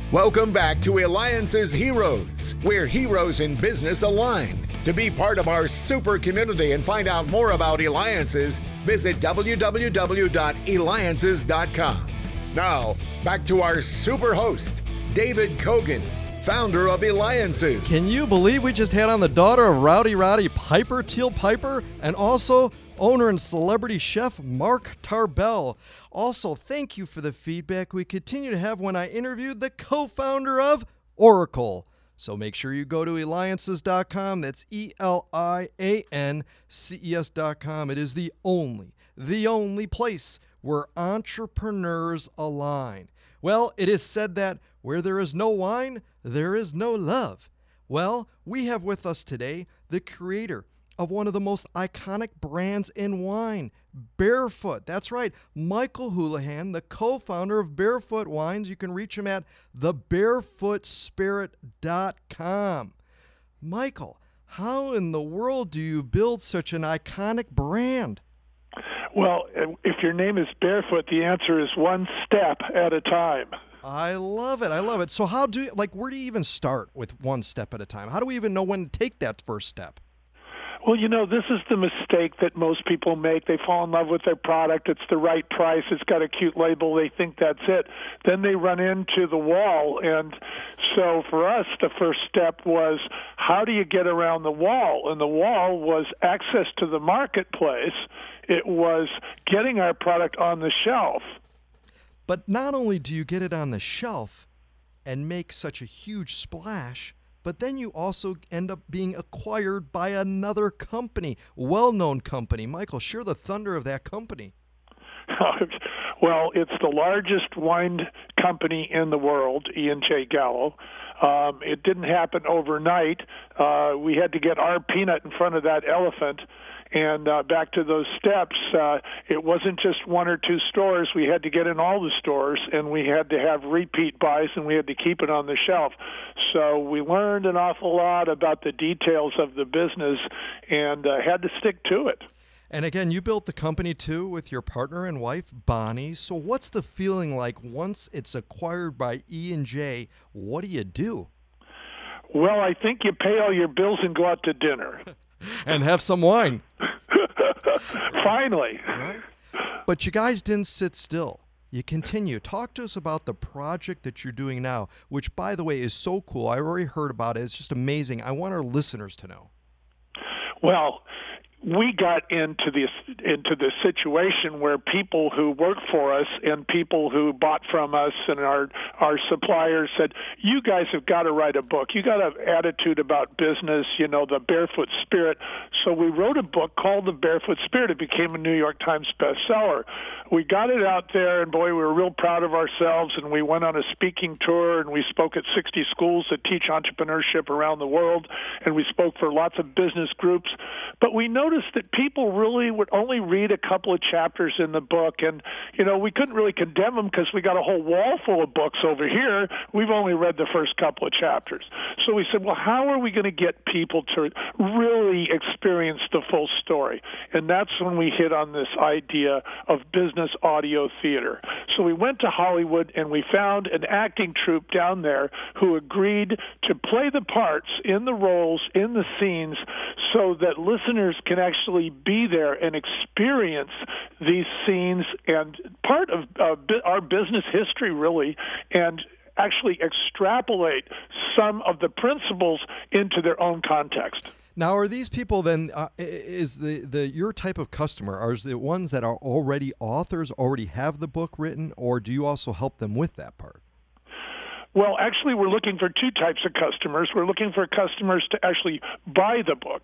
Welcome back to Alliance's Heroes, where heroes in business align. To be part of our super community and find out more about Alliances, visit www.alliances.com. Now, back to our super host, David Kogan, founder of Alliances. Can you believe we just had on the daughter of Rowdy Roddy Piper, Teal Piper, and also owner and celebrity chef Mark Tarbell. Also, thank you for the feedback we continue to have when I interviewed the co-founder of Oracle. So make sure you go to Alliances.com. That's ELIANCES.com. It is the only place where entrepreneurs align. Well, it is said that where there is no wine, there is no love. Well, we have with us today the creator of one of the most iconic brands in wine, Barefoot. That's right, Michael Houlihan, the co-founder of Barefoot Wines. You can reach him at thebarefootspirit.com. Michael, how in the world do you build such an iconic brand? Well, if your name is Barefoot, the answer is one step at a time. I love it. I love it. So how do you, where do you even start with one step at a time? How do we even know when to take that first step? Well, this is the mistake that most people make. They fall in love with their product. It's the right price. It's got a cute label. They think that's it. Then they run into the wall. And so for us, the first step was, how do you get around the wall? And the wall was access to the marketplace. It was getting our product on the shelf. But not only do you get it on the shelf and make such a huge splash, but then you also end up being acquired by another company, well-known company. Michael, share the thunder of that company. Well, it's the largest wine company in the world, E&J Gallo. It didn't happen overnight. We had to get our peanut in front of that elephant. And back to those steps, it wasn't just one or two stores. We had to get in all the stores, and we had to have repeat buys, and we had to keep it on the shelf. So we learned an awful lot about the details of the business and had to stick to it. And again, you built the company too with your partner and wife, Bonnie. So what's the feeling like once it's acquired by E&J? What do you do? Well, I think you pay all your bills and go out to dinner. And have some wine. Finally. Right? But you guys didn't sit still. You continue. Talk to us about the project that you're doing now, which, by the way, is so cool. I already heard about it. It's just amazing. I want our listeners to know. Well, we got into this situation where people who work for us and people who bought from us and our suppliers said, you guys have got to write a book. You got an attitude about business, the Barefoot Spirit. So we wrote a book called The Barefoot Spirit. It became a New York Times bestseller. We got it out there, and boy, we were real proud of ourselves, and we went on a speaking tour, and we spoke at 60 schools that teach entrepreneurship around the world, and we spoke for lots of business groups. But we noticed that people really would only read a couple of chapters in the book, and we couldn't really condemn them because we got a whole wall full of books over here. We've only read the first couple of chapters. So we said, well, how are we going to get people to really experience the full story? And that's when we hit on this idea of business audio theater. So we went to Hollywood and we found an acting troupe down there who agreed to play the parts in the roles, in the scenes, so that listeners can actually be there and experience these scenes and part of our business history, really, and actually extrapolate some of the principles into their own context. Now, are these people then, is your type of customer, are the ones that are already authors, already have the book written, or do you also help them with that part? Well, actually, we're looking for two types of customers. We're looking for customers to actually buy the book,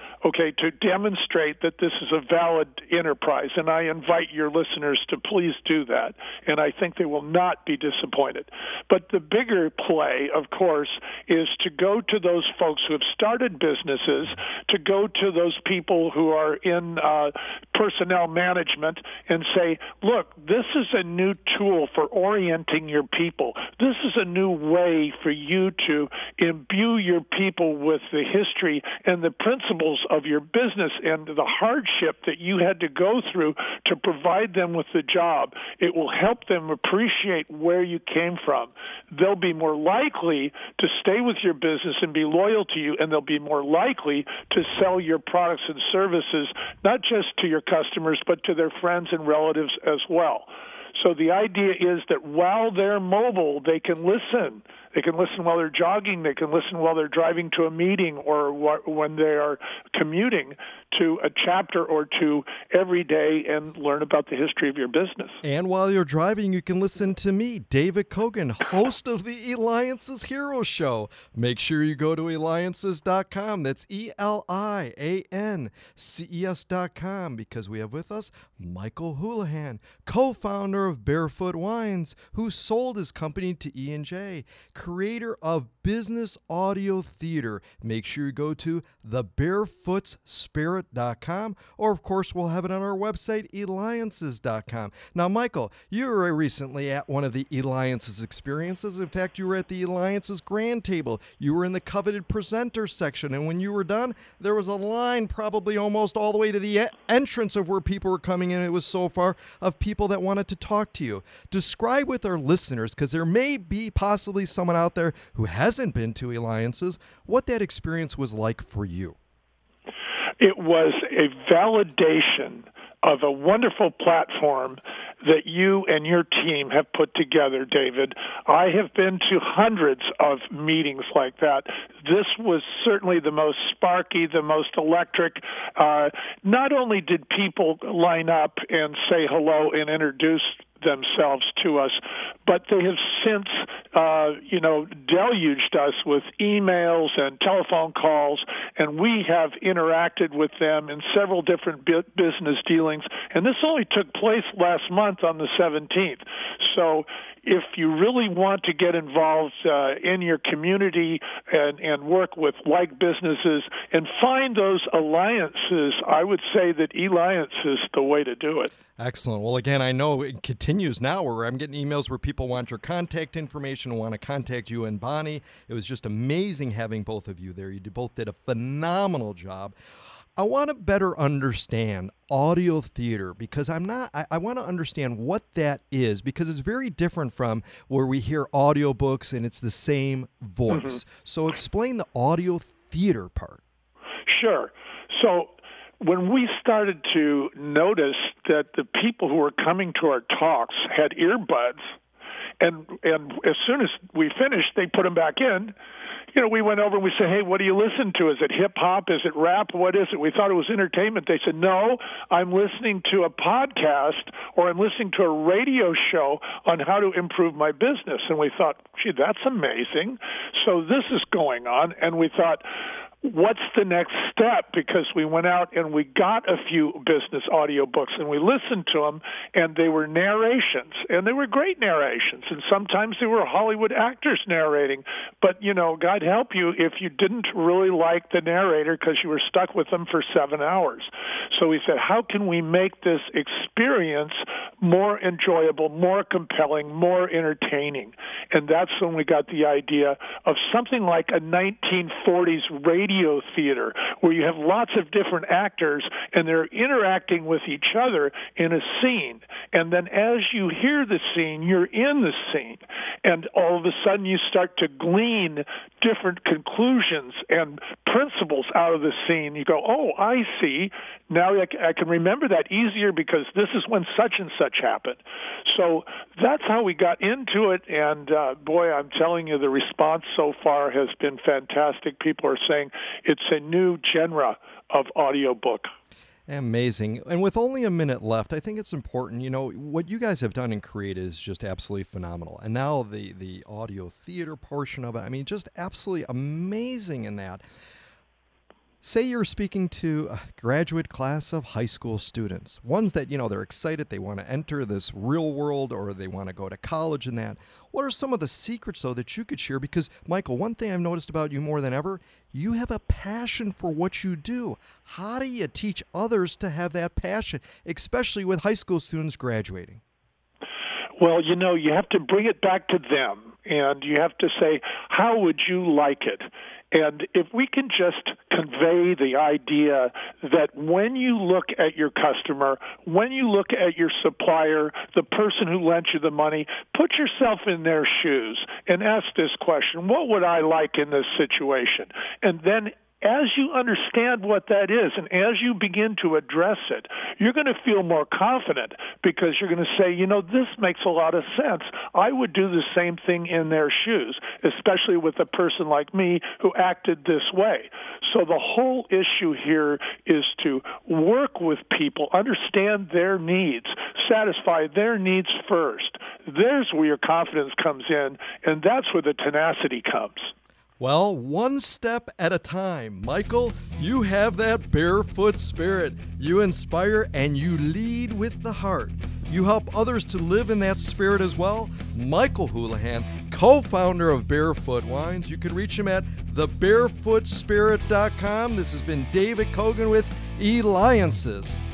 to demonstrate that this is a valid enterprise. And I invite your listeners to please do that. And I think they will not be disappointed. But the bigger play, of course, is to go to those folks who have started businesses, to go to those people who are in personnel management and say, look, this is a new tool for orienting your people. This is a new way for you to imbue your people with the history and the principles of your business and the hardship that you had to go through to provide them with the job. It will help them appreciate where you came from. They'll be more likely to stay with your business and be loyal to you, and they'll be more likely to sell your products and services, not just to your customers, but to their friends and relatives as well. So the idea is that while they're mobile, they can listen. They can listen while they're jogging. They can listen while they're driving to a meeting or when they are commuting to a chapter or two every day and learn about the history of your business. And while you're driving, you can listen to me, David Kogan, host of the Eliances Hero Show. Make sure you go to Eliances.com. That's ELIANCES.com, because we have with us Michael Houlihan, co-founder of Barefoot Wines, who sold his company to E&J, creator of Business Audio Theater. Make sure you go to thebarefootsspirit.com, or of course we'll have it on our website, Eliances.com. Now, Michael, you were recently at one of the Eliances experiences. In fact, you were at the Eliances Grand Table. You were in the coveted presenter section, and when you were done, there was a line probably almost all the way to the entrance of where people were coming in. It was so far of people that wanted to talk to you. Describe with our listeners, because there may be possibly someone out there who hasn't been to Eliances, what that experience was like for you. It was a validation of a wonderful platform that you and your team have put together, David. I have been to hundreds of meetings like that. This was certainly the most sparky, the most electric. Not only did people line up and say hello and introduce themselves to us, but they have since, deluged us with emails and telephone calls, and we have interacted with them in several different business dealings, and this only took place last month on the 17th. So if you really want to get involved in your community and work with like businesses and find those alliances, I would say that Eliance is the way to do it. Excellent. Well, again, I know it continues now where I'm getting emails where people want your contact information and want to contact you and Bonnie. It was just amazing having both of you there. You both did a phenomenal job. I want to better understand audio theater because I want to understand what that is, because it's very different from where we hear audiobooks and it's the same voice. Mm-hmm. So explain the audio theater part. Sure. So when we started to notice that the people who were coming to our talks had earbuds, and as soon as we finished, they put them back in. We went over and we said, hey, what do you listen to? Is it hip-hop? Is it rap? What is it? We thought it was entertainment. They said, no, I'm listening to a podcast or I'm listening to a radio show on how to improve my business. And we thought, gee, that's amazing. So this is going on. And we thought, what's the next step? Because we went out and we got a few business audiobooks and we listened to them, and they were narrations, and they were great narrations, and sometimes they were Hollywood actors narrating. But, God help you if you didn't really like the narrator because you were stuck with them for 7 hours. So we said, how can we make this experience more enjoyable, more compelling, more entertaining? And that's when we got the idea of something like a 1940s radio theater where you have lots of different actors and they're interacting with each other in a scene. And then as you hear the scene, you're in the scene. And all of a sudden you start to glean different conclusions and principles out of the scene. You go, oh, I see. Now I can remember that easier because this is when such and such happened. So that's how we got into it. And boy, I'm telling you, the response so far has been fantastic. People are saying it's a new genre of audiobook. Amazing. And with only a minute left, I think it's important, what you guys have done and created is just absolutely phenomenal. And now the audio theater portion of it, just absolutely amazing in that. Say you're speaking to a graduate class of high school students, ones that, they're excited, they want to enter this real world or they want to go to college and that. What are some of the secrets, though, that you could share? Because, Michael, one thing I've noticed about you more than ever, you have a passion for what you do. How do you teach others to have that passion, especially with high school students graduating? Well, you have to bring it back to them, and you have to say, how would you like it? And if we can just convey the idea that when you look at your customer, when you look at your supplier, the person who lent you the money, put yourself in their shoes and ask this question: what would I like in this situation? And then as you understand what that is and as you begin to address it, you're going to feel more confident because you're going to say, this makes a lot of sense. I would do the same thing in their shoes, especially with a person like me who acted this way. So the whole issue here is to work with people, understand their needs, satisfy their needs first. There's where your confidence comes in, and that's where the tenacity comes. Well, one step at a time. Michael, you have that barefoot spirit. You inspire and you lead with the heart. You help others to live in that spirit as well. Michael Houlihan, co-founder of Barefoot Wines. You can reach him at thebarefootspirit.com. This has been David Kogan with Eliances.